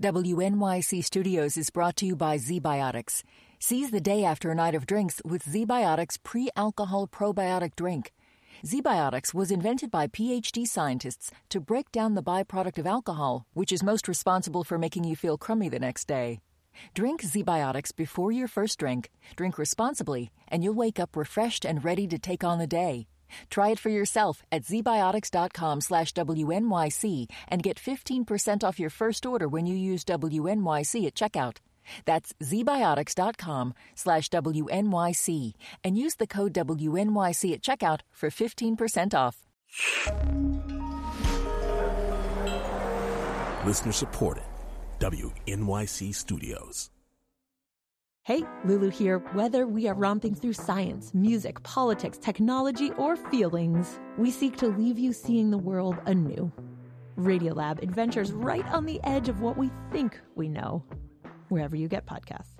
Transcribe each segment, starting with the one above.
WNYC Studios is brought to you by ZBiotics. Seize the day after a night of drinks with ZBiotics pre-alcohol probiotic drink. ZBiotics was invented by PhD scientists to break down the byproduct of alcohol, which is most responsible for making you feel crummy the next day. Drink ZBiotics before your first drink, drink responsibly, and you'll wake up refreshed and ready to take on the day. Try it for yourself at zbiotics.com/WNYC and get 15% off your first order when you use WNYC at checkout. That's zbiotics.com/WNYC and use the code WNYC at checkout for 15% off. Listener supported. WNYC Studios. Hey, Lulu here. Whether we are romping through science, music, politics, technology, or feelings, we seek to leave you seeing the world anew. Radiolab adventures right on the edge of what we think we know, wherever you get podcasts.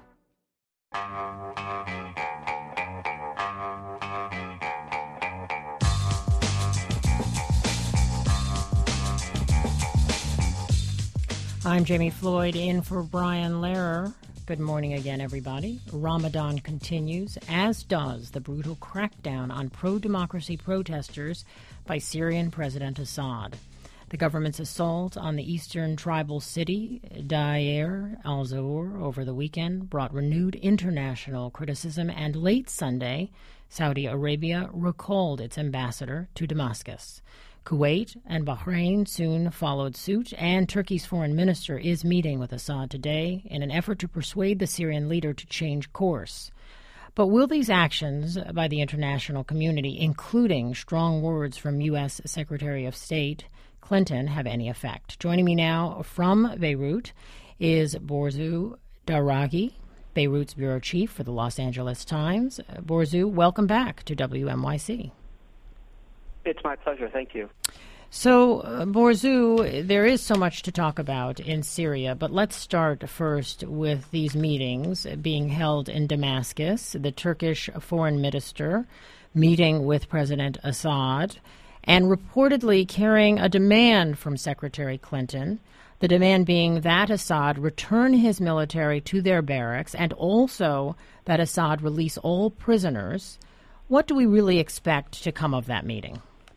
I'm Jamie Floyd in for Brian Lehrer. Good morning again, everybody. Ramadan continues, as does the brutal crackdown on pro-democracy protesters by Syrian President Assad. The government's assault on the eastern tribal city, Deir al-Zour, over the weekend brought renewed international criticism, and late Sunday, Saudi Arabia recalled its ambassador to Damascus. Kuwait and Bahrain soon followed suit, and Turkey's foreign minister is meeting with Assad today in an effort to persuade the Syrian leader to change course. But will these actions by the international community, including strong words from U.S. Secretary of State Clinton, have any effect? Joining me now from Beirut is Borzu Daraghi, Beirut's bureau chief for the Los Angeles Times. Borzu, welcome back to WNYC. It's my pleasure. Thank you. So, Borzu, there is so much to talk about in Syria, but let's start first with these meetings being held in Damascus. The Turkish foreign minister meeting with President Assad and reportedly carrying a demand from Secretary Clinton, the demand being that Assad return his military to their barracks and also that Assad release all prisoners. What do we really expect to come of that meeting?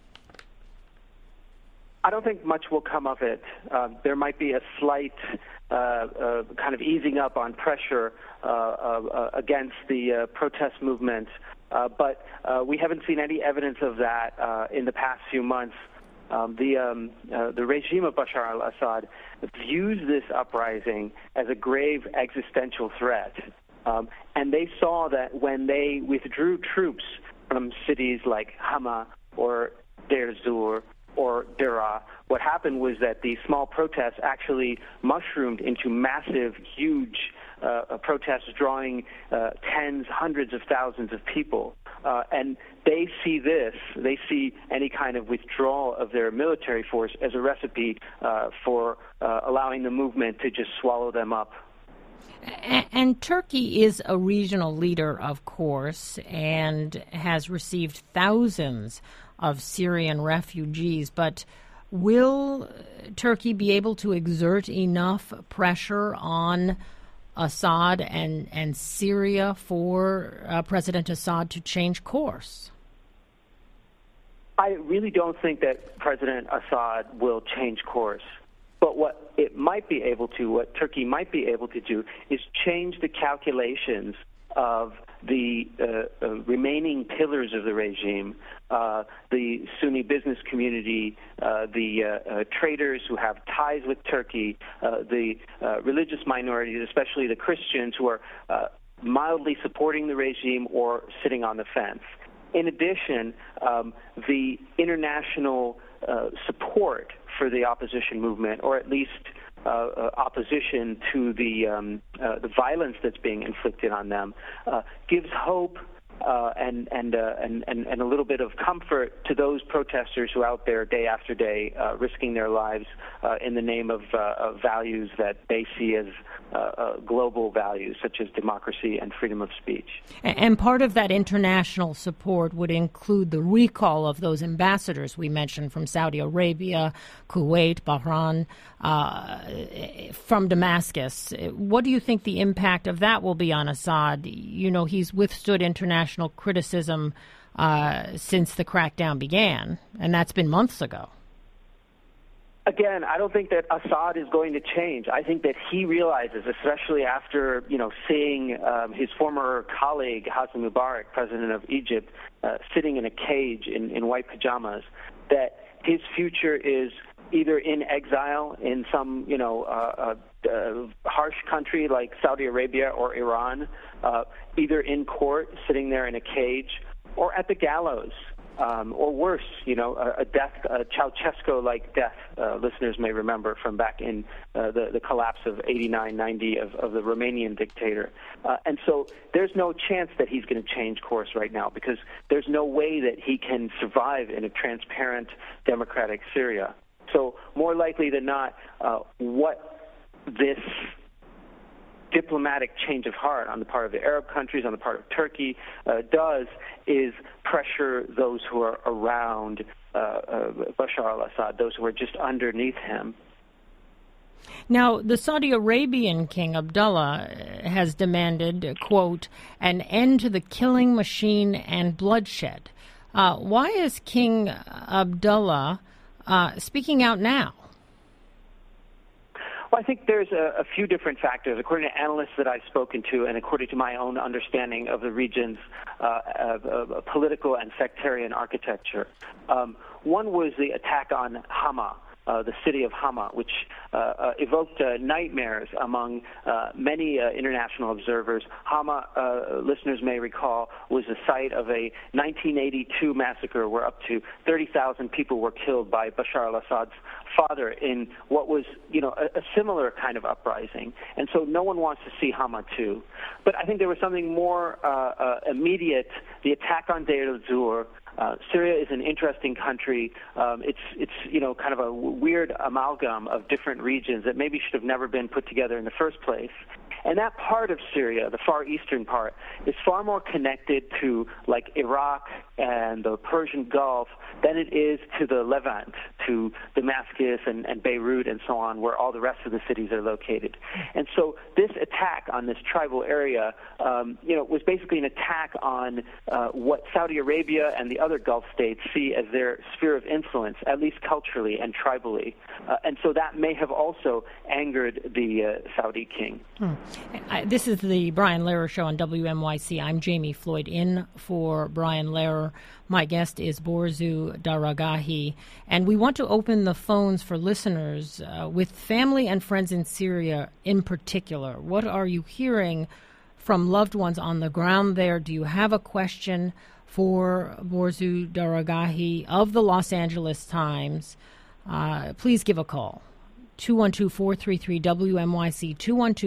I don't think much will come of it. There might be a slight kind of easing up on pressure against the protest movement, but we haven't seen any evidence of that in the past few months. The regime of Bashar al-Assad views this uprising as a grave existential threat, and they saw that when they withdrew troops from cities like Hama or Deir ez-Zor or Daraa, what happened was that the small protests actually mushroomed into massive, huge protests drawing tens, hundreds of thousands of people. And they see any kind of withdrawal of their military force as a recipe for allowing the movement to just swallow them up. And Turkey is a regional leader, of course, and has received thousands of Syrian refugees. But will Turkey be able to exert enough pressure on Assad and Syria for President Assad to change course? I really don't think that President Assad will change course. But what Turkey might be able to do is change the calculations of the remaining pillars of the regime, the Sunni business community, the traders who have ties with Turkey, the religious minorities, especially the Christians who are mildly supporting the regime or sitting on the fence. In addition, the international support for the opposition movement, or at least opposition to the violence that's being inflicted on them, gives hope and a little bit of comfort to those protesters who are out there day after day risking their lives in the name of values that they see as global values such as democracy and freedom of speech. And part of that international support would include the recall of those ambassadors we mentioned from Saudi Arabia, Kuwait, Bahrain, from Damascus. What do you think the impact of that will be on Assad? You know, he's withstood international criticism since the crackdown began, and that's been months ago. Again, I don't think that Assad is going to change. I think that he realizes, especially after seeing his former colleague Hosni Mubarak, president of Egypt, sitting in a cage in white pajamas, that his future is either in exile in some harsh country like Saudi Arabia or Iran, either in court, sitting there in a cage, or at the gallows. Or worse, a death, a Ceausescu-like death, listeners may remember from back in the collapse of 89-90 of the Romanian dictator. And so there's no chance that he's going to change course right now, because there's no way that he can survive in a transparent, democratic Syria. So more likely than not, what this diplomatic change of heart on the part of the Arab countries, on the part of Turkey, does is pressure those who are around Bashar al-Assad, those who are just underneath him. Now, the Saudi Arabian King Abdullah has demanded, quote, an end to the killing machine and bloodshed. Why is King Abdullah speaking out now? Well, I think there's a few different factors. According to analysts that I've spoken to, and according to my own understanding of the region's political and sectarian architecture, one was the attack on Hama, the city of Hama, which evoked nightmares among many international observers. Hama, listeners may recall, was the site of a 1982 massacre where up to 30,000 people were killed by Bashar al-Assad's father in what was, a similar kind of uprising. And so no one wants to see Hama too. But I think there was something more immediate, the attack on Deir el-Zur. Syria is an interesting country. It's kind of a weird amalgam of different regions that maybe should have never been put together in the first place. And that part of Syria, the far eastern part, is far more connected to like Iraq and the Persian Gulf than it is to the Levant, to Damascus and Beirut and so on, where all the rest of the cities are located. And so this attack on this tribal area, was basically an attack on what Saudi Arabia and the other Gulf states see as their sphere of influence, at least culturally and tribally. And so that may have also angered the Saudi king. This is the Brian Lehrer Show on WNYC. I'm Jamie Floyd, in for Brian Lehrer. My guest is Borzu Daragahi, and we want to open the phones for listeners with family and friends in Syria in particular. What are you hearing from loved ones on the ground there? Do you have a question for Borzu Daragahi of the Los Angeles Times? Please give a call. 212-433-WNYC,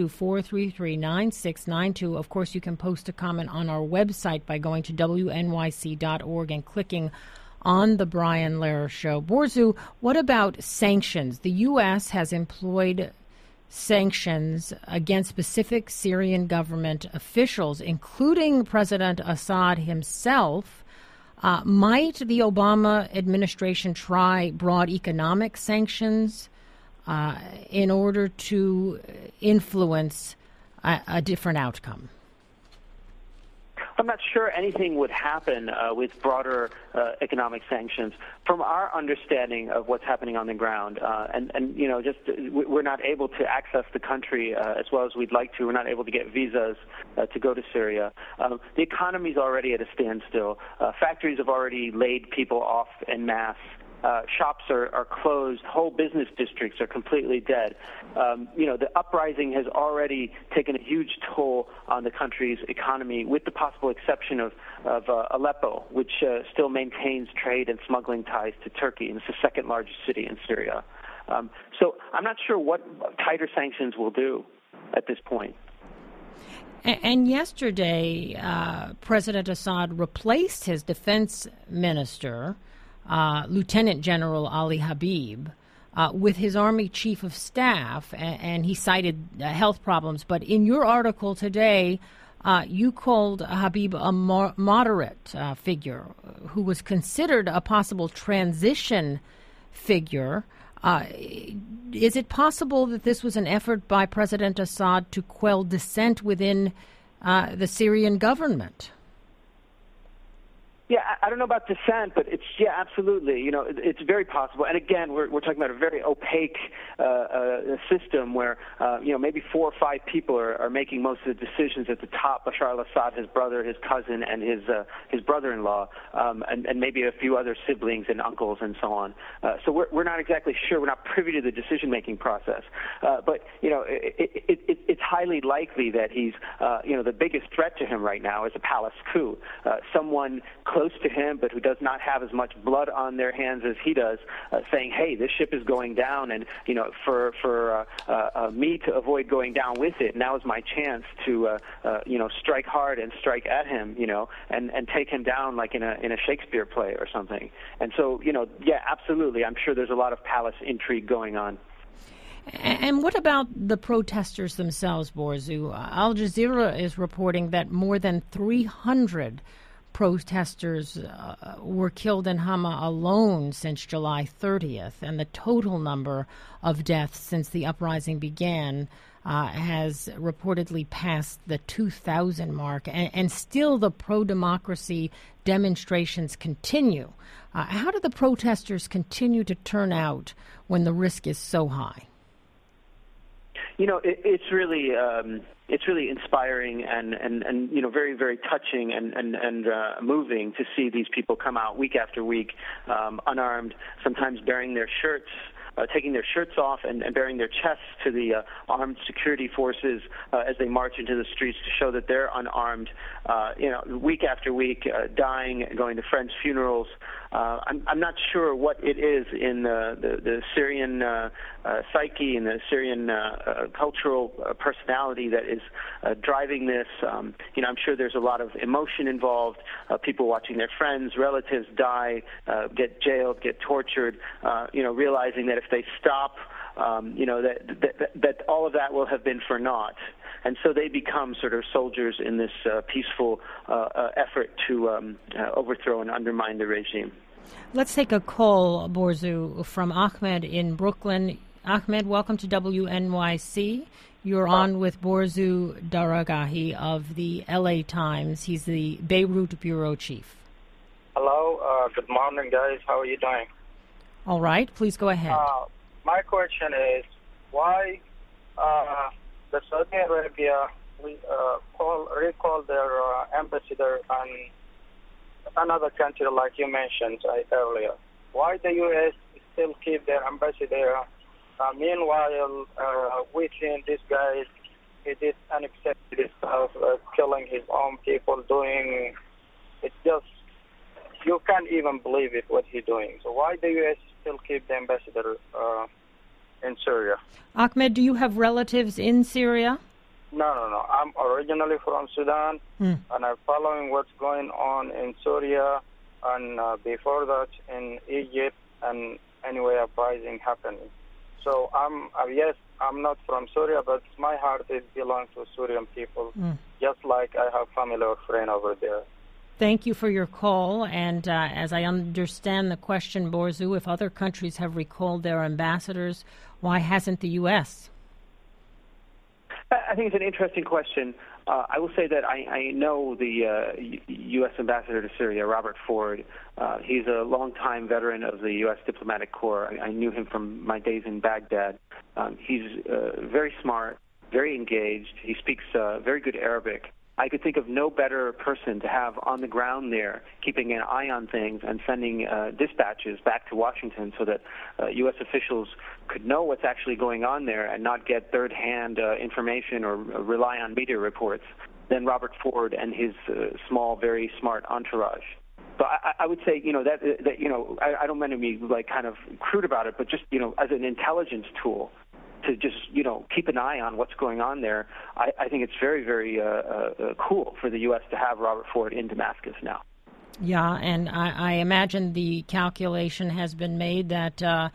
212-433-9692. Of course, you can post a comment on our website by going to WNYC.org and clicking on The Brian Lehrer Show. Borzu, what about sanctions? The U.S. has employed sanctions against specific Syrian government officials, including President Assad himself. Might the Obama administration try broad economic sanctions in order to influence a different outcome? I'm not sure anything would happen with broader economic sanctions. From our understanding of what's happening on the ground, we're not able to access the country as well as we'd like to. We're not able to get visas to go to Syria. The economy's already at a standstill. Factories have already laid people off en masse. Shops are closed. Whole business districts are completely dead. The uprising has already taken a huge toll on the country's economy, with the possible exception of Aleppo, which still maintains trade and smuggling ties to Turkey, and it's the second largest city in Syria. So I'm not sure what tighter sanctions will do at this point. And yesterday, President Assad replaced his defense minister, Lieutenant General Ali Habib, with his Army Chief of Staff, and he cited health problems. But in your article today, you called Habib a moderate figure who was considered a possible transition figure. Is it possible that this was an effort by President Assad to quell dissent within the Syrian government? Yeah, I don't know about dissent, but absolutely. It's very possible. And again, we're talking about a very opaque system where, maybe 4 or 5 people are making most of the decisions at the top. Bashar al-Assad, his brother, his cousin, and his brother-in-law, and maybe a few other siblings and uncles and so on. So we're not exactly sure. We're not privy to the decision-making process. But it's highly likely that he's, the biggest threat to him right now is a palace coup. Someone close to him, but who does not have as much blood on their hands as he does, saying, "Hey, this ship is going down, and for me to avoid going down with it, now is my chance to strike hard and strike at him, and take him down like in a Shakespeare play or something." And so, absolutely, I'm sure there's a lot of palace intrigue going on. And what about the protesters themselves, Borzu? Al Jazeera is reporting that more than 300 protesters were killed in Hama alone since July 30th, and the total number of deaths since the uprising began has reportedly passed the 2,000 mark, and still the pro-democracy demonstrations continue. How do the protesters continue to turn out when the risk is so high? It's really inspiring and very, very touching and moving to see these people come out week after week, unarmed, sometimes bearing their shirts, taking their shirts off and bearing their chests to the armed security forces as they march into the streets to show that they're unarmed. Week after week, dying, going to friends' funerals. I'm not sure what it is in the Syrian psyche and the Syrian cultural personality that is driving this. I'm sure there's a lot of emotion involved. People watching their friends, relatives die, get jailed, get tortured. Realizing that if they stop, that all of that will have been for naught. And so they become sort of soldiers in this peaceful effort to overthrow and undermine the regime. Let's take a call, Borzu, from Ahmed in Brooklyn. Ahmed, welcome to WNYC. You're on with Borzu Daragahi of the LA Times. He's the Beirut bureau chief. Hello. Good morning, guys. How are you doing? All right. Please go ahead. My question is, why the Saudi Arabia recall their ambassador and another country like you mentioned earlier? Why the U.S. still keep their ambassador? Meanwhile, we think this guy, he did unacceptable stuff, killing his own people, doing, it's just, you can't even believe it, what he's doing. So why the U.S. still keep the ambassador in Syria? Ahmed, do you have relatives in Syria? No. I'm originally from Sudan, and I'm following what's going on in Syria, and before that in Egypt, and anyway, uprising happening. So I'm not from Syria, but my heart belongs to Syrian people, just like I have family or friend over there. Thank you for your call. And as I understand the question, Borzu, if other countries have recalled their ambassadors, why hasn't the U.S.? I think it's an interesting question. I will say that I know the U.S. ambassador to Syria, Robert Ford. He's a longtime veteran of the U.S. diplomatic corps. I knew him from my days in Baghdad. He's very smart, very engaged. He speaks very good Arabic. I could think of no better person to have on the ground there, keeping an eye on things and sending dispatches back to Washington so that U.S. officials could know what's actually going on there and not get third-hand information or rely on media reports than Robert Ford and his small, very smart entourage. So I would say, I don't mean to be kind of crude about it, but just, as an intelligence tool, to just, keep an eye on what's going on there. I think it's very, very cool for the U.S. to have Robert Ford in Damascus now. Yeah, and I imagine the calculation has been made that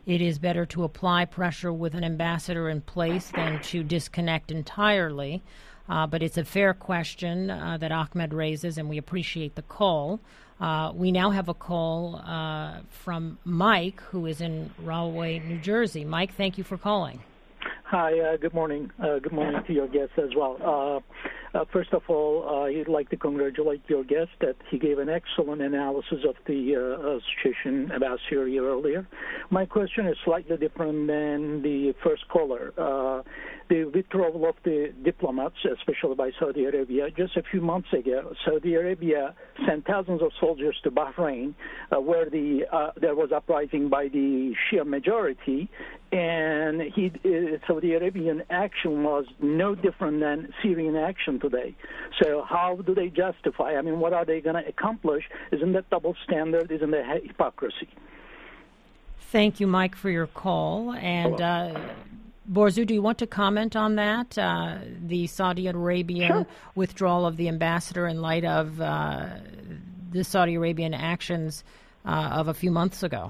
it is better to apply pressure with an ambassador in place than to disconnect entirely. But it's a fair question that Ahmed raises, and we appreciate the call. We now have a call from Mike, who is in Rahway, New Jersey. Mike, thank you for calling. Hi, good morning. Good morning to your guest as well. First of all, I'd like to congratulate your guest that he gave an excellent analysis of the situation about Syria earlier. My question is slightly different than the first caller. The withdrawal of the diplomats, especially by Saudi Arabia, just a few months ago, Saudi Arabia sent thousands of soldiers to Bahrain, where there was uprising by the Shia majority, and Saudi Arabian action was no different than Syrian action today. So how do they justify? I mean, what are they going to accomplish? Isn't that double standard? Isn't that hypocrisy? Thank you, Mike, for your call. And Borzou, do you want to comment on that, the Saudi Arabian withdrawal of the ambassador in light of the Saudi Arabian actions of a few months ago?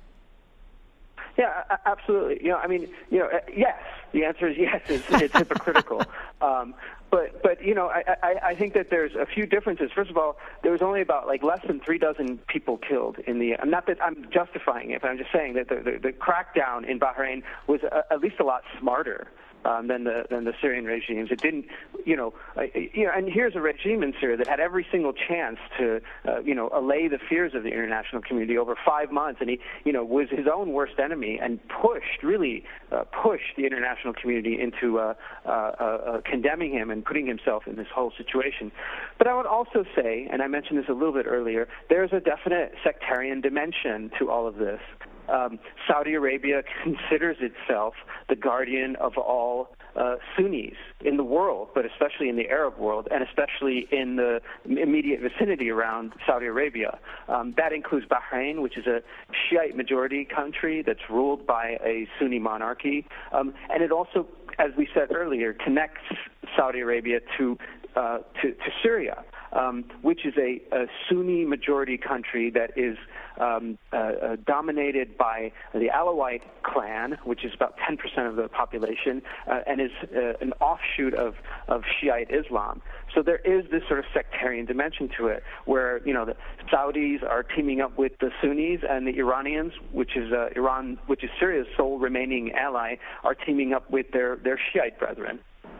Yeah, absolutely. Yes. The answer is yes. It's hypocritical. But I think that there's a few differences. First of all, there was only about less than 36 people killed in the. Not that I'm justifying it, but I'm just saying that the crackdown in Bahrain was at least a lot smarter than the Syrian regimes. It didn't, and here's a regime in Syria that had every single chance to, allay the fears of the international community over 5 months, and he, was his own worst enemy and really pushed the international community into condemning him and putting himself in this whole situation. But I would also say, and I mentioned this a little bit earlier, there's a definite sectarian dimension to all of this. Saudi Arabia considers itself the guardian of all Sunnis in the world, but especially in the Arab world, and especially in the immediate vicinity around Saudi Arabia. That includes Bahrain, which is a Shiite majority country that's ruled by a Sunni monarchy. And it also, as we said earlier, connects Saudi Arabia to Syria, which is a Sunni majority country that is dominated by the Alawite clan, which is about 10% of the population, and is an offshoot of Shiite Islam. So there is this sort of sectarian dimension to it, where the Saudis are teaming up with the Sunnis, and the Iranians, which is Iran, which is Syria's sole remaining ally, are teaming up with their Shiite brethren.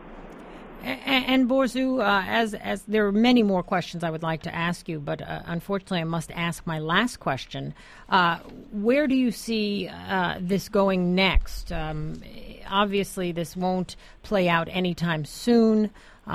And Borzou, as there are many more questions I would like to ask you, but unfortunately I must ask my last question. Where do you see this going next? Obviously, this won't play out anytime soon.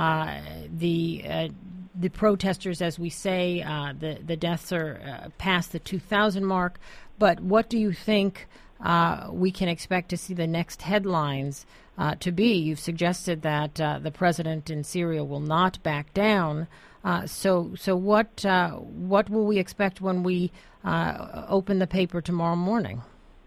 The protesters, as we say, the deaths are past the 2,000 mark. But what do you think we can expect to see the next headlines to be? You've suggested that the president in Syria will not back down. So what will we expect when we open the paper tomorrow morning?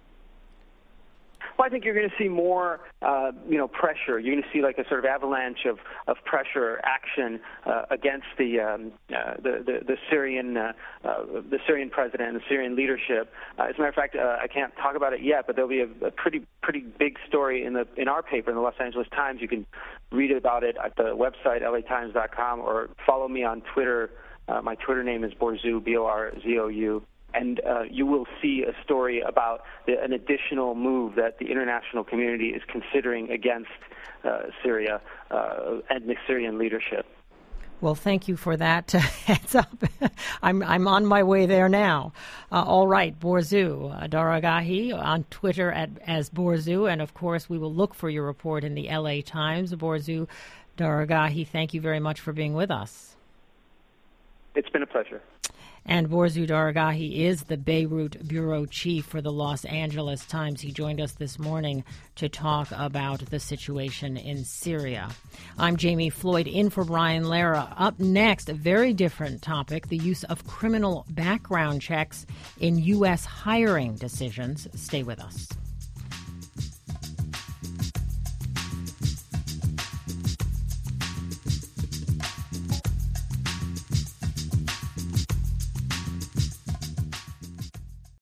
Well, I think you're going to see more, pressure. You're going to see like a sort of avalanche of pressure action against the Syrian president and the Syrian leadership. As a matter of fact, I can't talk about it yet, but there'll be a pretty big story in our paper, in the Los Angeles Times. You can read about it at the website latimes.com, or follow me on Twitter. My Twitter name is Borzou, Borzou. And you will see a story about an additional move that the international community is considering against Syria and the Syrian leadership. Well, thank you for that heads up. I'm on my way there now. All right, Borzou Daragahi on Twitter as Borzou, and of course we will look for your report in the LA Times. Borzou Daragahi, thank you very much for being with us. It's been a pleasure. And Borzou Daragahi is the Beirut bureau chief for the Los Angeles Times. He joined us this morning to talk about the situation in Syria. I'm Jamie Floyd, in for Brian Lara. Up next, a very different topic, the use of criminal background checks in U.S. hiring decisions. Stay with us.